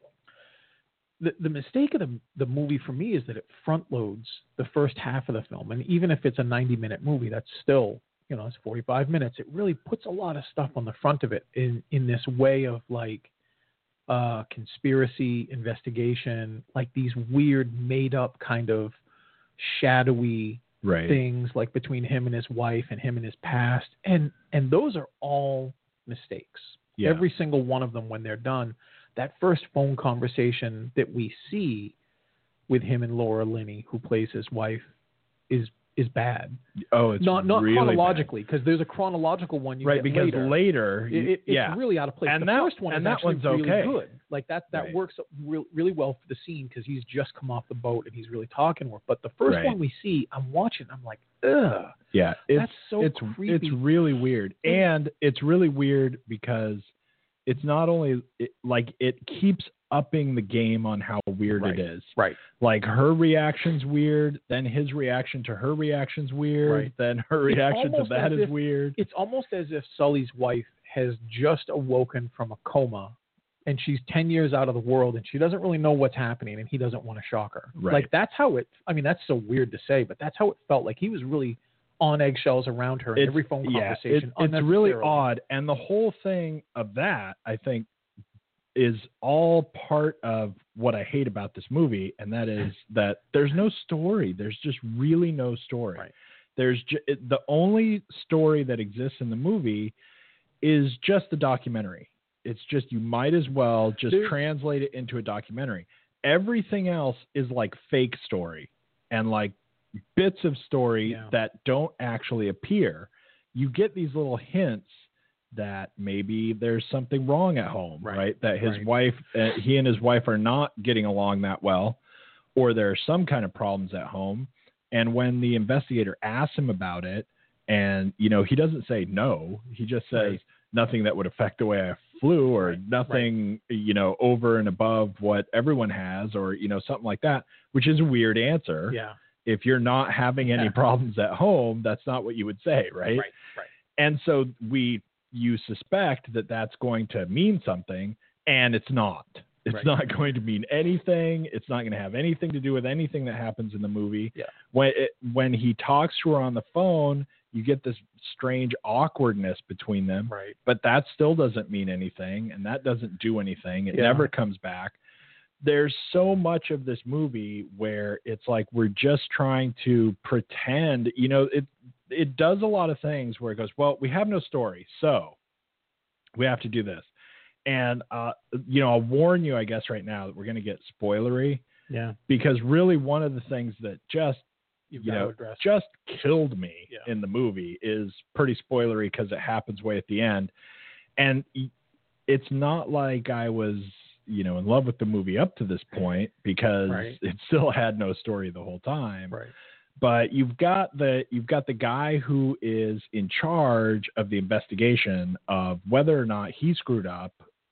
the mistake of the movie for me is that it front loads the first half of the film. And even if it's a 90-minute movie, that's still, it's 45 minutes. It really puts a lot of stuff on the front of it in this way of like conspiracy investigation, like these weird made up kind of shadowy Right. things like between him and his wife and him and his past. And those are all mistakes. Yeah. Every single one of them when they're done. That first phone conversation that we see with him and Laura Linney, who plays his wife, is bad. Oh, it's Not really chronologically, because there's a chronological one you bad. Right, get because later. It's yeah. really out of place. And the that- first one and is that actually one's really okay. good. Like that Right. works really well for the scene because he's just come off the boat and he's really talking to her. But the first Right. one we see, I'm watching, I'm like, ugh. Yeah, That's so it's creepy. It's really weird, and it's really weird because it's not only it keeps upping the game on how weird Right. it is. Right. Like her reaction's weird, then his reaction to her reaction's weird, Right. then her It's reaction to almost that as is if- weird. It's almost as if Sully's wife has just awoken from a coma and she's 10 years out of the world and she doesn't really know what's happening and he doesn't want to shock her. Right. Like that's how that's so weird to say, but that's how it felt. Like he was really on eggshells around her in every phone conversation. It's really unnecessarily. odd, and the whole thing of that, I think, is all part of what I hate about this movie, and that is that there's no story. There's just really no story. Right. There's the only story that exists in the movie is just the documentary. It's just, you might as well just translate it into a documentary. Everything else is like fake story and like bits of story that don't actually appear. You get these little hints that maybe there's something wrong at home, right? That his wife, he and his wife are not getting along that well, or there are some kind of problems at home. And when the investigator asks him about it, and, you know, he doesn't say no, he just says nothing that would affect the way I flew, or nothing, you know, over and above what everyone has, or, you know, something like that, which is a weird answer. Yeah. If you're not having any problems at home, that's not what you would say, right? Right. And so you suspect that that's going to mean something, and it's not. It's not going to mean anything. It's not going to have anything to do with anything that happens in the movie. Yeah. When he talks to her on the phone, you get this strange awkwardness between them. Right. But that still doesn't mean anything, and that doesn't do anything. It never comes back. There's so much of this movie where it's like we're just trying to pretend, you know, it does a lot of things where it goes, well, we have no story, so we have to do this. And, you know, I'll warn you, I guess, right now that we're going to get spoilery. Yeah. Because really one of the things that just, just killed me in the movie is pretty spoilery, because it happens way at the end. And it's not like I was, you know, in love with the movie up to this point, because it still had no story the whole time. Right. But you've got the guy who is in charge of the investigation of whether or not he screwed up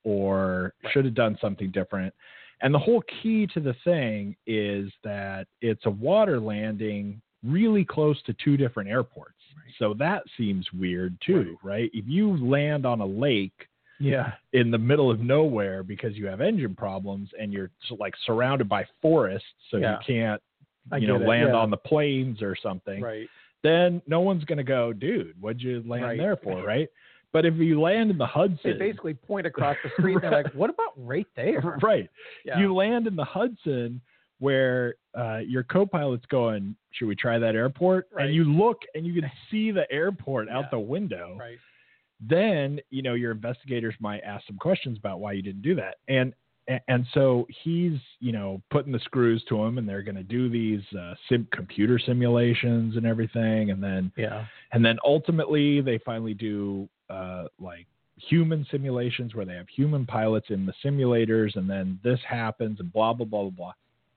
or should have done something different. And the whole key to the thing is that it's a water landing really close to two different airports. Right. So that seems weird too, right? If you land on a lake in the middle of nowhere because you have engine problems and you're like surrounded by forests, so you can't, land on the plains or something, then no one's going to go, dude, what'd you land there for, right? But if you land in the Hudson... They basically point across the street and they're like, what about right there? Right. Yeah. You land in the Hudson where your co-pilot's going, should we try that airport? And you look and you can see the airport out the window. Right. Then, you know, your investigators might ask some questions about why you didn't do that. And so he's, you know, putting the screws to him, and they're going to do these computer simulations and everything. And then ultimately they finally do like human simulations where they have human pilots in the simulators, and then this happens and blah, blah, blah, blah, blah.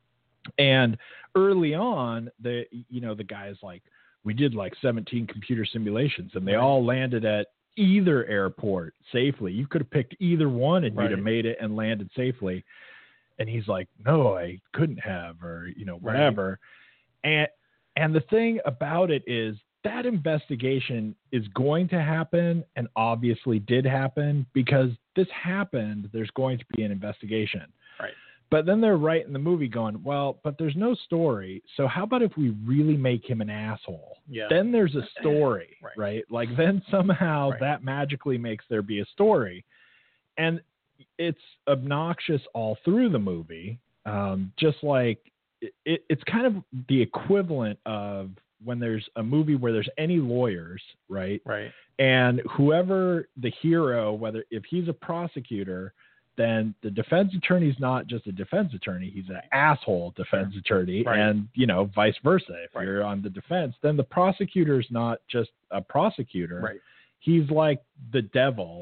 And early on, the guy's like, we did like 17 computer simulations, and they all landed at either airport safely. You could have picked either one and you'd have made it and landed safely. And he's like, no, I couldn't have, or, you know, whatever. And the thing about it is that investigation is going to happen, and obviously did happen, because this happened. There's going to be an investigation. Right. But then they're right in the movie going, well, but there's no story. So how about if we really make him an asshole? Yeah. Then there's a story, right? Like then somehow that magically makes there be a story. And it's obnoxious all through the movie. Just like it's kind of the equivalent of when there's a movie where there's any lawyers, right? Right. And whoever the hero, whether if he's a prosecutor, then the defense attorney is not just a defense attorney. He's an asshole defense attorney. Right. And, you know, vice versa. If you're on the defense, then the prosecutor is not just a prosecutor. Right. He's like the devil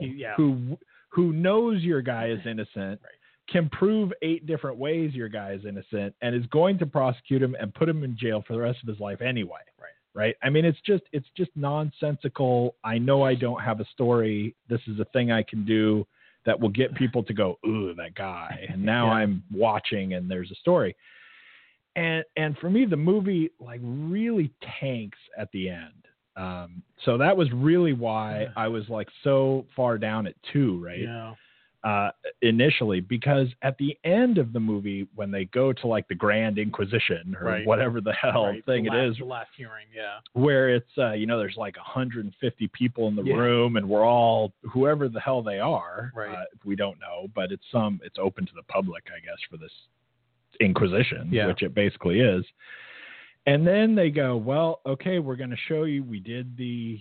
who knows your guy is innocent, can prove 8 different ways your guy is innocent, and is going to prosecute him and put him in jail for the rest of his life anyway. Right. I mean, it's just nonsensical. I know I don't have a story. This is a thing I can do that will get people to go, ooh, that guy. And now I'm watching and there's a story. And for me, the movie like really tanks at the end. So that was really why I was like so far down at 2, right? Yeah. initially, because at the end of the movie, when they go to like the Grand Inquisition or whatever the hell thing it is, the last hearing, where it's there's like 150 people in the room, and we're all whoever the hell they are, we don't know, but it's open to the public, I guess, for this Inquisition, which it basically is. And then they go, well, okay, we're going to show you. We did the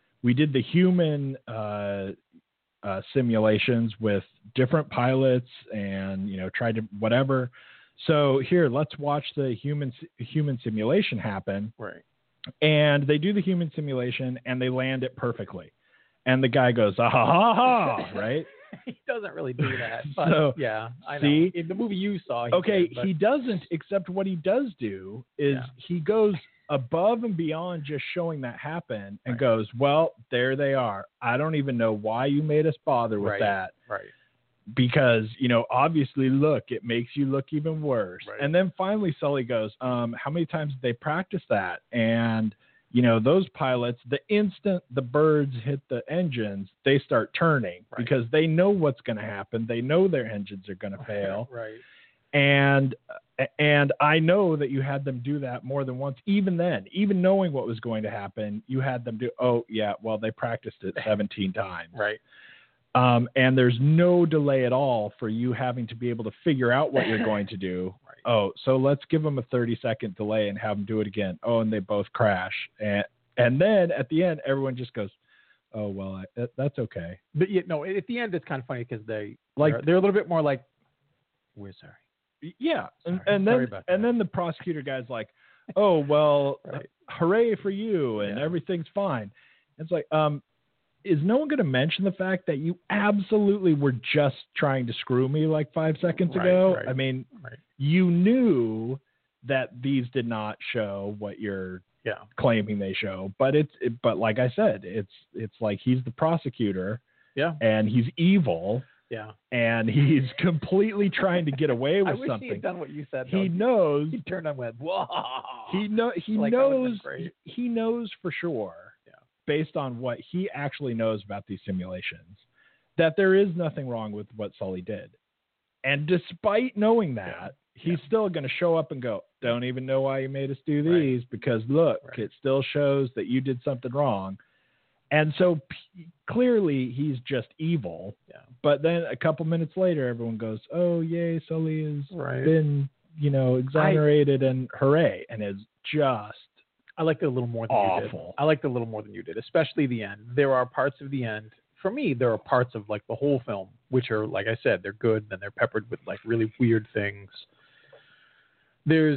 human simulations with different pilots, and tried to whatever. So here, let's watch the human simulation happen. Right. And they do the human simulation, and they land it perfectly. And the guy goes, ah ha ha ha, right? He doesn't really do that. But so, I know. See? In the movie you saw, he doesn't, except what he does do is he goes above and beyond just showing that happen and goes, well, there they are. I don't even know why you made us bother with that. Right. Because, obviously, look, it makes you look even worse. Right. And then finally Sully goes, how many times did they practice that? And those pilots, the instant the birds hit the engines, they start turning because they know what's going to happen. They know their engines are going to fail. Right. And I know that you had them do that more than once. Even then, even knowing what was going to happen, you had them do, they practiced it 17 times. Right. And there's no delay at all for you having to be able to figure out what you're going to do. Oh, so let's give them a 30-second delay and have them do it again. Oh, and they both crash. And then at the end, everyone just goes, oh, well, that's okay. But at the end, it's kind of funny because they're a little bit more like, we're sorry. Yeah. And then the prosecutor guy's like, oh, well, hooray for you. And everything's fine. It's like, is no one going to mention the fact that you absolutely were just trying to screw me like 5 seconds ago? Right. I mean, you knew that these did not show what you're claiming they show, but but like I said, it's like he's the prosecutor, and he's evil, and he's completely trying to get away with something. I wish he had done what you said. He knows. He turned and went, whoa. He knows. He knows for sure. Based on what he actually knows about these simulations, that there is nothing wrong with what Sully did. And despite knowing that, he's still going to show up and go, don't even know why you made us do these, because look, it still shows that you did something wrong. And so clearly he's just evil. Yeah. But then a couple minutes later, everyone goes, oh, yay, Sully has been, exonerated and hooray. And it's just, I liked it a little more than you did. I liked it a little more than you did, especially the end. There are parts of the end. For me, there are parts of like the whole film, which are, like I said, they're good, and they're peppered with like really weird things. There's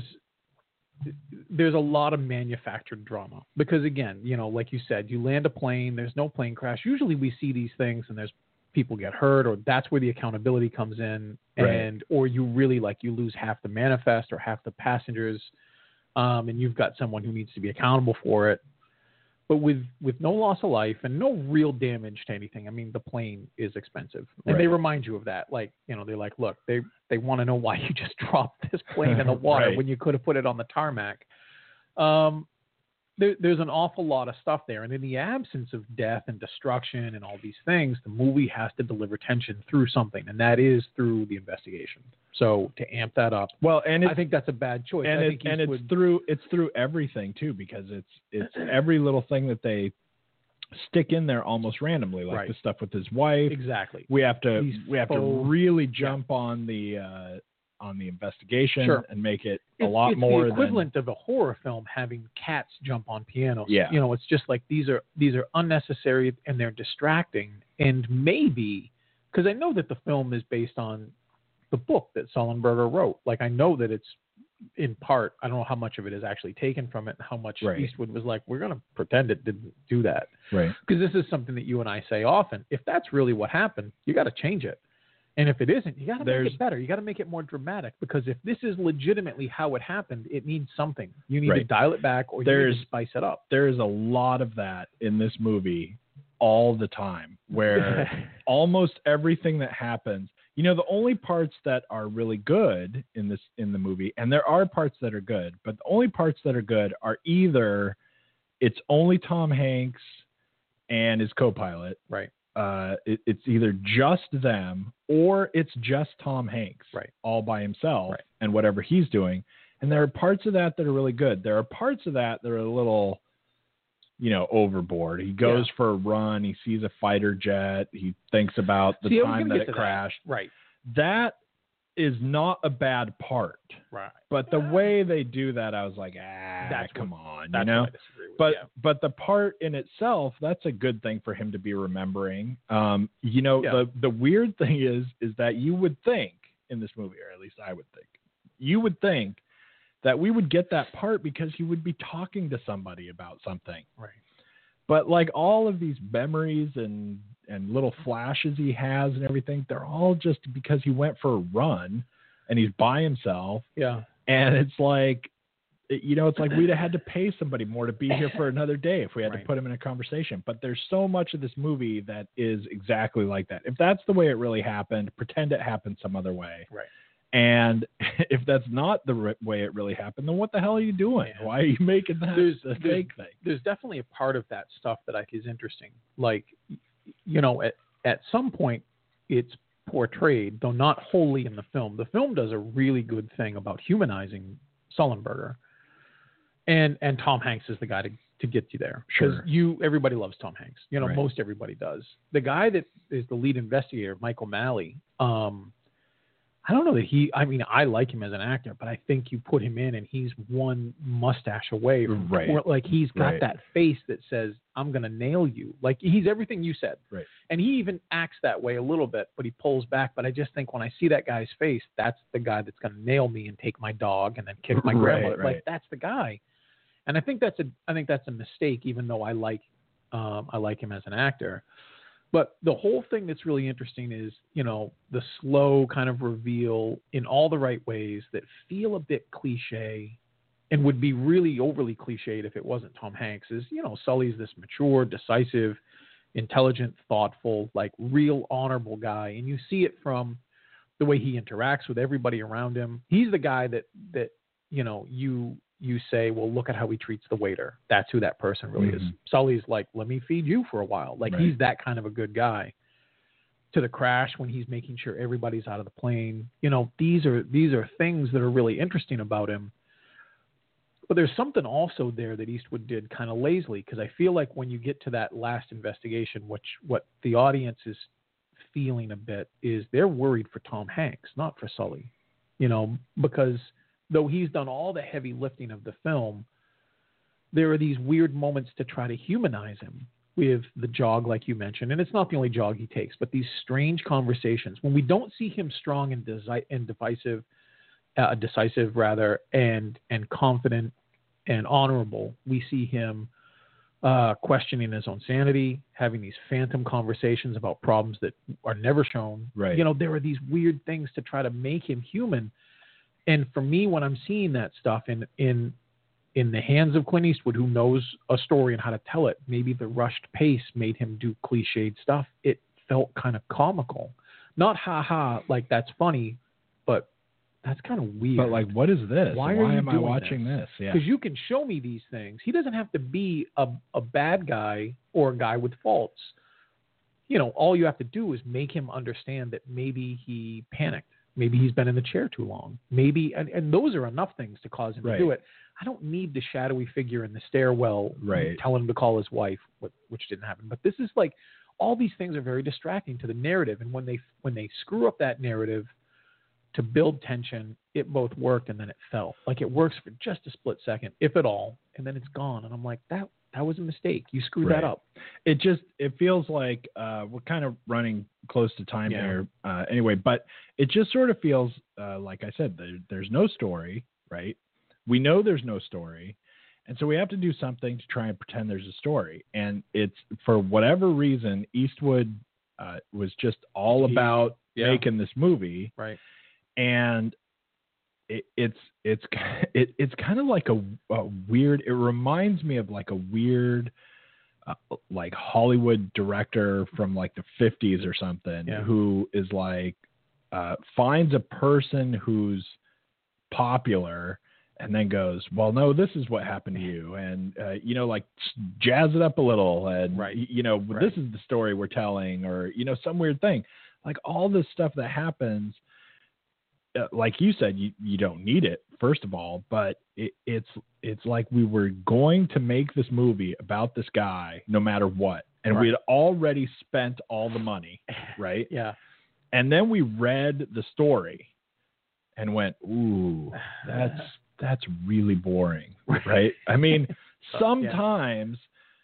a lot of manufactured drama because, again, like you said, you land a plane, there's no plane crash. Usually we see these things and there's people get hurt, or that's where the accountability comes in, or you really you lose half the manifest or half the passengers. And you've got someone who needs to be accountable for it. But with no loss of life and no real damage to anything, I mean, the plane is expensive. And they remind you of that. They're like, look, they want to know why you just dropped this plane in the water when you could have put it on the tarmac. There's an awful lot of stuff there. And in the absence of death and destruction and all these things, the movie has to deliver tension through something, and that is through the investigation. So to amp that up, I think that's a bad choice. And it's through everything too, because it's every little thing that they stick in there almost randomly, like the stuff with his wife. Exactly. We have to really jump on the investigation and make it a lot more. It's the equivalent of a horror film having cats jump on pianos. Yeah. It's just like these are unnecessary and they're distracting. And maybe because I know that the film is based on the book that Sullenberger wrote. Like I know that it's in part. I don't know how much of it is actually taken from it and how much Eastwood was like, we're going to pretend it didn't do that. Right. Because this is something that you and I say often. If that's really what happened, you got to change it. And if it isn't, you got to make it better. You got to make it more dramatic, because if this is legitimately how it happened, it means something. You need to dial it back, or you need to spice it up. There is a lot of that in this movie all the time, where almost everything that happens, the only parts that are really good in the movie, and there are parts that are good, but the only parts that are good are either it's only Tom Hanks and his co-pilot, right? it's either just them or it's just Tom Hanks all by himself and whatever he's doing. And there are parts of that are really good. There are parts of that are a little, overboard. He goes for a run. He sees a fighter jet. He thinks about the time that it crashed. Right. That is not a bad part. Right. But the way they do that, I was like, come on, That's what I disagree with. But the part in itself, that's a good thing for him to be remembering. The weird thing is that you would think in this movie, or at least I would think, you would think that we would get that part because he would be talking to somebody about something. Right. But like all of these memories and little flashes he has and everything, they're all just because he went for a run and he's by himself. Yeah. And it's like, it's like we'd have had to pay somebody more to be here for another day if we had to put him in a conversation. But there's so much of this movie that is exactly like that. If that's the way it really happened, pretend it happened some other way. Right. And if that's not the way it really happened, then what the hell are you doing? Yeah. Why are you making that a fake thing? There's definitely a part of that stuff that I think is interesting. Like, at some point it's portrayed, though not wholly in the film. The film does a really good thing about humanizing Sullenberger. And Tom Hanks is the guy to get you there. Because everybody loves Tom Hanks. Most everybody does. The guy that is the lead investigator, Mike O'Malley, I don't know that I like him as an actor, but I think you put him in and he's one mustache away from, like he's got that face that says, I'm going to nail you. Like he's everything you said. Right. And he even acts that way a little bit, but he pulls back. But I just think when I see that guy's face, that's the guy that's going to nail me and take my dog and then kick my grandmother. Like that's the guy. And I think that's a mistake, even though I like him as an actor. But the whole thing that's really interesting is, the slow kind of reveal in all the right ways that feel a bit cliche and would be really overly cliched if it wasn't Tom Hanks is, Sully's this mature, decisive, intelligent, thoughtful, like real honorable guy. And you see it from the way he interacts with everybody around him. He's the guy that you say, well, look at how he treats the waiter. That's who that person really is. Sully's like, let me feed you for a while. Like he's that kind of a good guy. To the crash when he's making sure everybody's out of the plane. These are things that are really interesting about him. But there's something also there that Eastwood did kind of lazily, because I feel like when you get to that last investigation, what the audience is feeling a bit is they're worried for Tom Hanks, not for Sully. Because though he's done all the heavy lifting of the film, there are these weird moments to try to humanize him with the jog, like you mentioned. And it's not the only jog he takes, but these strange conversations. When we don't see him strong and decisive, and confident and honorable, we see him questioning his own sanity, having these phantom conversations about problems that are never shown. Right. There are these weird things to try to make him human. And for me, when I'm seeing that stuff in the hands of Clint Eastwood, who knows a story and how to tell it, maybe the rushed pace made him do cliched stuff. It felt kind of comical. Not ha-ha, like that's funny, but that's kind of weird. But like, what is this? Why am I watching this? Yeah. Because you can show me these things. He doesn't have to be a bad guy or a guy with faults. All you have to do is make him understand that maybe he panicked. Maybe he's been in the chair too long. Maybe, and those are enough things to cause him to do it. I don't need the shadowy figure in the stairwell telling him to call his wife, which didn't happen. But this is like, all these things are very distracting to the narrative. And when they screw up that narrative to build tension, it both worked and then it fell. Like it works for just a split second, if at all, and then it's gone. And I'm like, that was a mistake. You screwed that up. It feels like we're kind of running close to time here anyway, but it just sort of feels like I said, there's no story, right? We know there's no story. And so we have to do something to try and pretend there's a story. And it's, for whatever reason, Eastwood was just all about making this movie. Right. And it's kind of like a weird, it reminds me of like a weird, like Hollywood director from like the 50s or something, who is like, finds a person who's popular and then goes, well, no, this is what happened to you. And, you know, like jazz it up a little. And, you know, this is the story we're telling, or, you know, some weird thing. Like all this stuff that happens, like you said, you don't need it, first of all, but it's like we were going to make this movie about this guy no matter what. And we had already spent all the money, right? Yeah. And then we read the story and went, ooh, that's really boring, right? I mean, sometimes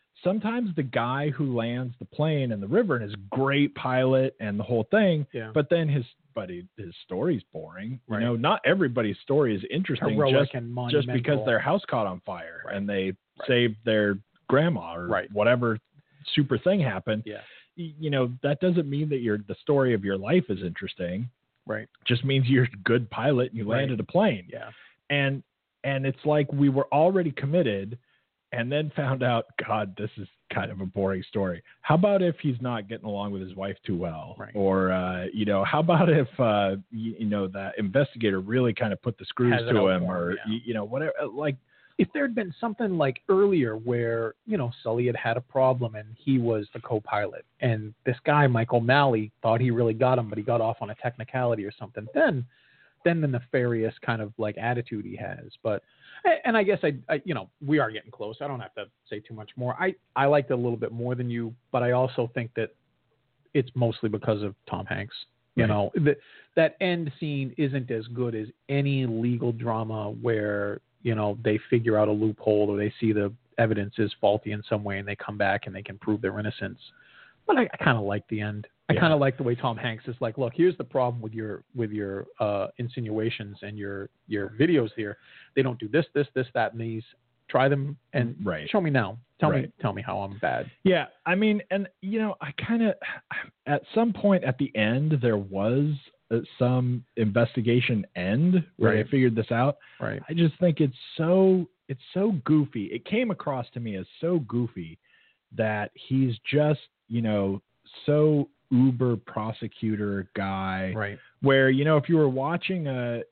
the guy who lands the plane in the river and is a great pilot and the whole thing, but then his story's boring. You know, not everybody's story is interesting just because their house caught on fire and they saved their grandma or whatever super thing happened. Yeah. You know, that doesn't mean that the story of your life is interesting. Right. Just means you're a good pilot and you landed a plane. Yeah. And it's like we were already committed and then found out, God, this is kind of a boring story. How about if he's not getting along with his wife too well? Right. Or, you know, how about if, you know, that investigator really kind of put the screws to him or, you know, whatever, like, if there had been something like earlier where, you know, Sully had a problem and he was the co-pilot and this guy, Mike O'Malley, thought he really got him, but he got off on a technicality or something, then the nefarious kind of like attitude he has. But, and I guess I you know, we are getting close. I don't have to say too much more. I liked it a little bit more than you, but I also think that it's mostly because of Tom Hanks. You know, that end scene isn't as good as any legal drama where, you know, they figure out a loophole or they see the evidence is faulty in some way and they come back and they can prove their innocence. But I kind of like the end. I kind of like the way Tom Hanks is like, look, here's the problem with your insinuations and your videos here. They don't do this, that, and these. Try them and show me now. Tell me how I'm bad. Yeah, I mean, and you know, I kind of at some point at the end there was some investigation end where I figured this out. Right. I just think it's so goofy. It came across to me as so goofy that he's just, you know, so uber prosecutor guy. Right. Where, you know, if you were watching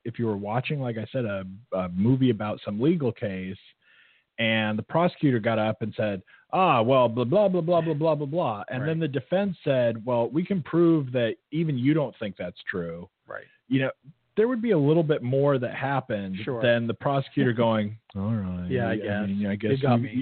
like I said a movie about some legal case and the prosecutor got up and said, well, blah, blah, blah, blah, blah, blah, blah, blah. And then the defense said, well, we can prove that even you don't think that's true. Right. You know, there would be a little bit more that happened than the prosecutor going, all right. Yeah, I guess.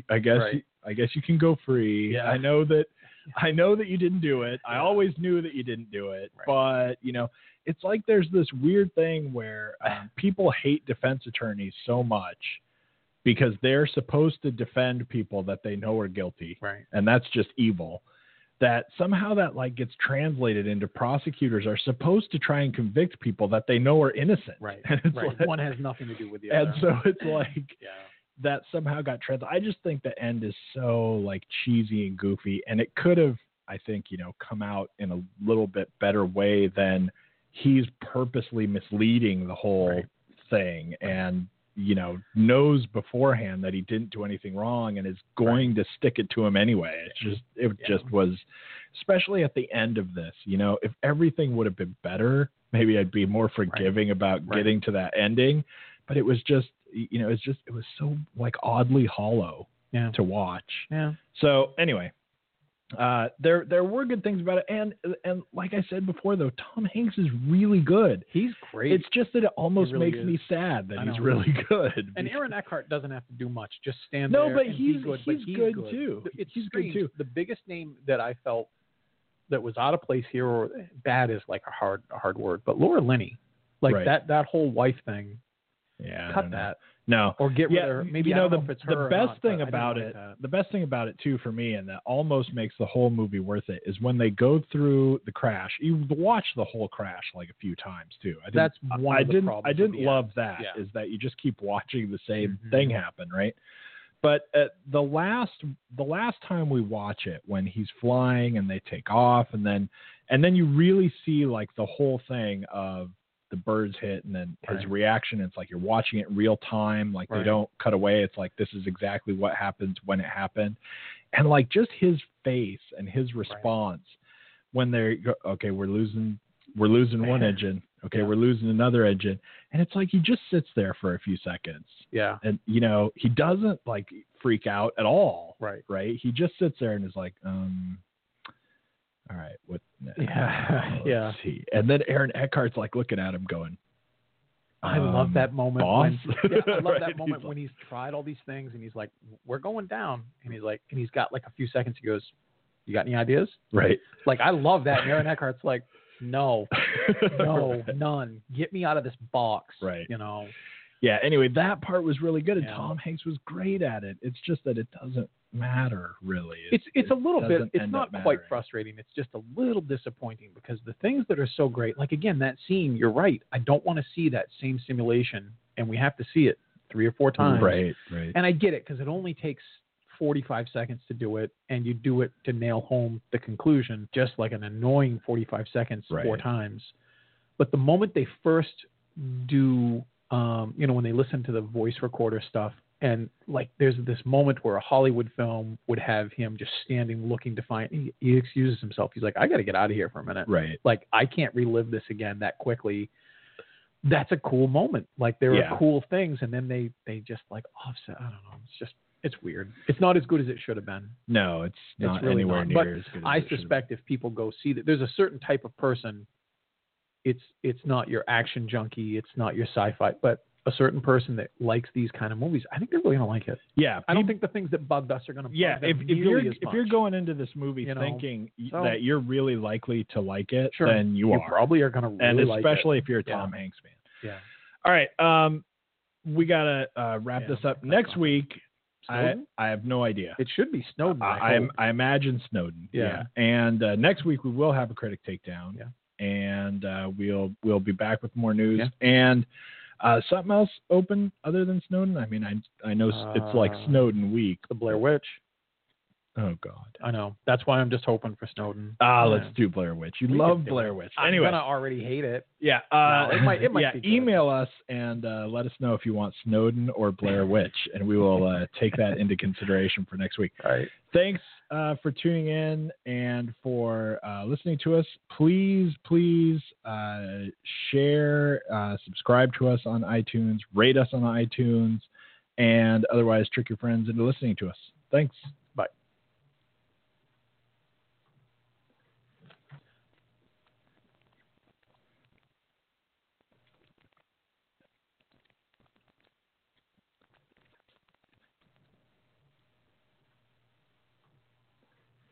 I guess you can go free. Yeah. I know that you didn't do it. I always knew that you didn't do it. But, you know, it's like there's this weird thing where people hate defense attorneys so much because they're supposed to defend people that they know are guilty. Right. And that's just evil. That somehow that like gets translated into prosecutors are supposed to try and convict people that they know are innocent. Right. And it's like, one has nothing to do with the other. And so it's like that somehow got translated. I just think the end is so like cheesy and goofy, and it could have, I think, you know, come out in a little bit better way than he's purposely misleading the whole thing and, you know, knows beforehand that he didn't do anything wrong and is going to stick it to him anyway. It just was, especially at the end of this, you know, if everything would have been better, maybe I'd be more forgiving about getting to that ending, but it was just, you know, it was so like oddly hollow to watch. Yeah. So anyway, there were good things about it, and like I said before, though, Tom Hanks is really good. He's great. It's just that it almost really makes me sad that he's really good. And Aaron Eckhart doesn't have to do much; just stand there. No, but he's good. He's good too. He's good too. The biggest name that I felt that was out of place here, or bad is like a hard word, but Laura Linney, like that whole wife thing. Yeah, cut that. No, or get rid of her. Maybe, you know, the best thing about it, the best thing about it too for me, and that almost makes the whole movie worth it, is when they go through the crash. You watch the whole crash like a few times too. That's one of the problems. I didn't love that. Is that you just keep watching the same thing happen, right? But the last time we watch it, when he's flying and they take off, and then you really see like the whole thing of the birds hit and then his reaction. It's like you're watching it in real time. Like they don't cut away. It's like, this is exactly what happened when it happened. And like just his face and his response when they're okay, we're losing one engine. Okay, we're losing another engine. And it's like he just sits there for a few seconds. Yeah. And, you know, he doesn't like freak out at all. Right. Right. He just sits there and is like, all right, what? Yeah. See. And then Aaron Eckhart's like looking at him going, I love that moment. Boss? I love that Right, moment when he's tried all these things and he's like, we're going down. And he's like, and he's got like a few seconds. He goes, you got any ideas? Right. Like, I love that. And Aaron Eckhart's like, no, none. Get me out of this box. Right. You know? Yeah. Anyway, that part was really good. And Yeah. Tom Hanks was great at it. It's just that it doesn't matter really. It's a little bit, doesn't it's end not up quite mattering. frustrating. It's just a little disappointing because the things that are so great, like again, that scene, you're right. I don't want to see that same simulation and we have to see it 3 or 4 times. Right. And I get it because it only takes 45 seconds to do it and you do it to nail home the conclusion, just like an annoying 45 seconds 4 times. But the moment they first do, you know, when they listen to the voice recorder stuff, and like there's this moment where a Hollywood film would have him just standing looking defiant. He excuses himself. He's like, I got to get out of here for a minute. Right. Like, I can't relive this again that quickly. That's a cool moment. Like, there are cool things, and then they just like offset. I don't know. It's weird. It's not as good as it should have been. No, it's not really anywhere not. near But as good as I it should have suspect if people go see that, there's a certain type of person. It's not your action junkie. It's not your sci-fi, but a certain person that likes these kind of movies, I think they're really gonna like it. Yeah, I don't think the things that bugged us are gonna bug them if nearly as you're much. going into this movie You know, thinking so- that you're really likely to like it, Sure. then you are. probably are gonna really And like especially it. if you're a Yeah. Tom Hanks fan. Yeah. All right, we gotta wrap this up. Next week, I Snowden? have no idea. It should be Snowden. I imagine Snowden. Yeah. And next week we will have a critic takedown. Yeah. And we'll be back with more news. Yeah. And something else open other than Snowden. I mean, I know it's like Snowden week. The Blair Witch. Oh God. I know. That's why I'm just hoping for Snowden. Let's do Blair Witch. You love Blair Witch. Anyway, I'm gonna already hate it. yeah. No, it might yeah. be good. Email us and let us know if you want Snowden or Blair Witch, and we will take that into consideration for next week. Right. Thanks for tuning in and for listening to us. Please share, subscribe to us on iTunes, rate us on iTunes, and otherwise trick your friends into listening to us. Thanks.